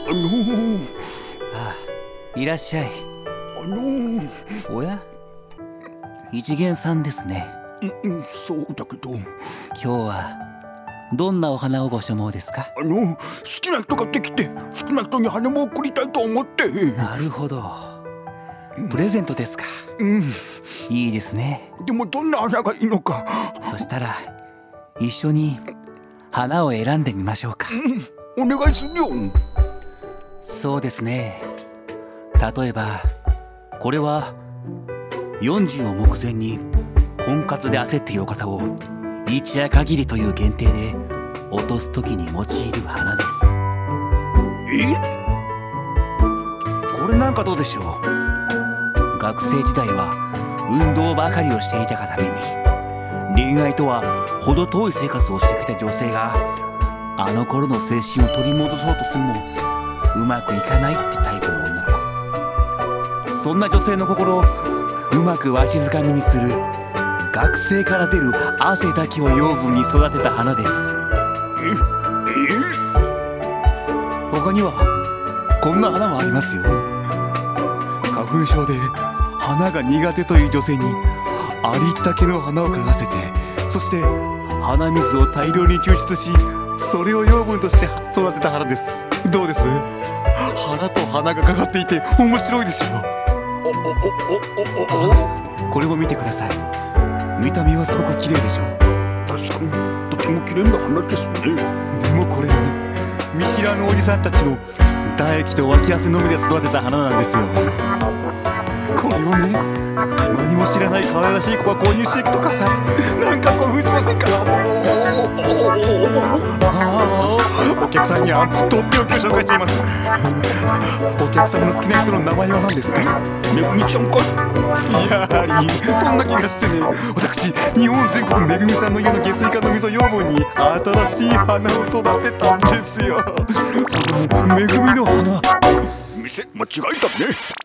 ああ、いらっしゃい。おや、一元さんですね。 そうだけど、 今日はどんなお花をご所望ですか？ 好きな人ができて、好きな人に花も贈りたいと思って。 なるほど、プレゼントですか。いいですね。 でもどんな花がいいのか。 そしたら一緒に花を選んでみましょうか。 お願いするよ。 そうですね、例えばこれは40を目前に婚活で焦っているお方を一夜限りという限定で落とす時に用いる花です。これなんかどうでしょう。学生時代は運動ばかりをしていたがために恋愛とは程遠い生活をしてきた女性があの頃の青春を取り戻そうとするもうまくいかないってタイプの女の子。そんな女性の心をうまくわしづかみにする学生から出る汗だけを養分に育てた花です。他にはこんな花もありますよ。花粉症で花が苦手という女性にありったけの花を嗅がせて、そして鼻水を大量に抽出し、それを養分として育てた花です。どうです？花と花がかかっていて面白いでしょう。これも見てください。見た目はすごく綺麗でしょう。 確かにとても綺麗な花ですね。 でもこれ見知らぬおじさんたちの唾液と脇汗のみで育てた花なんですよ。これをね、何も知らない可愛らしい子が購入していくとか、なんか興奮しませんか？お客さんにはとっておきを紹介しています。お客様の好きな人の名前は何ですか？ めぐみちゃんかい？ やはりそんな気がしてね、私日本全国めぐみさんの家の下水管の水を養分に新しい花を育てたんですよ。そのめぐみの花、 店間違いだね。